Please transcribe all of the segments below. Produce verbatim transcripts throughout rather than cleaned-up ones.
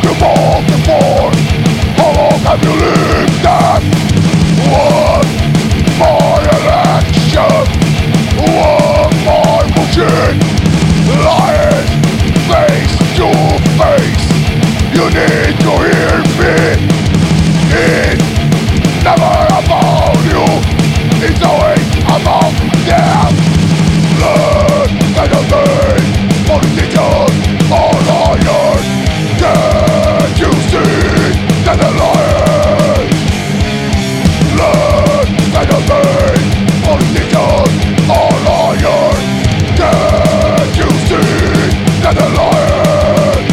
you fought before? How long have you lived them? One my election, one my bullshit. Lying face to face, you need to hear me. It's never about you, it's always about them. Learn that the main politicians are liars. Can't you see that they're liars? Learn that the main politicians are liars. Can't you see that they're liars?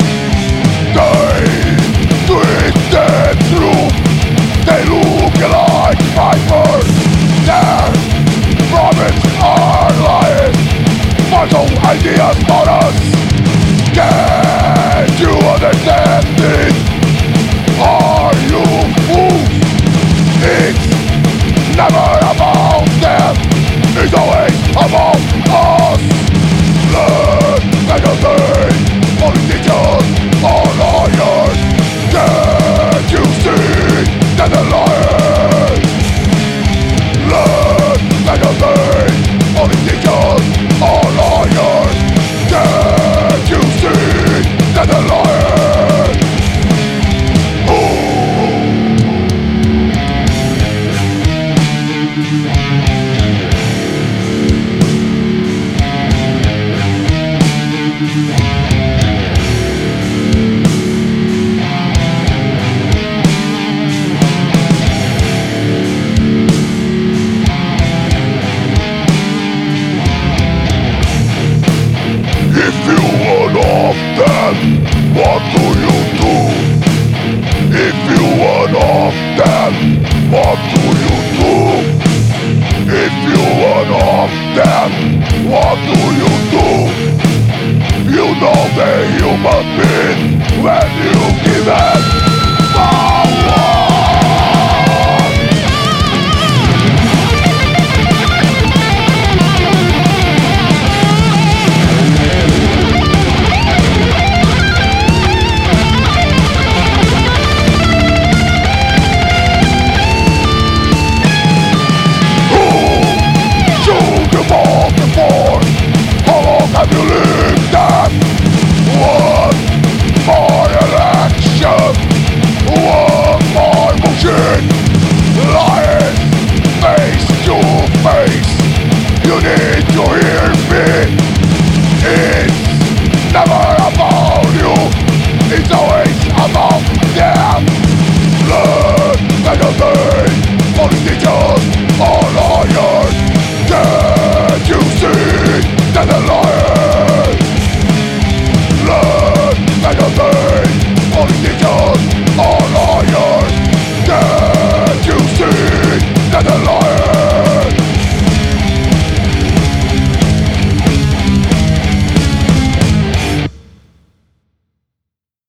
They twisted through, they look like vipers. Their prophets are lying, false ideas for us. Can't you understand?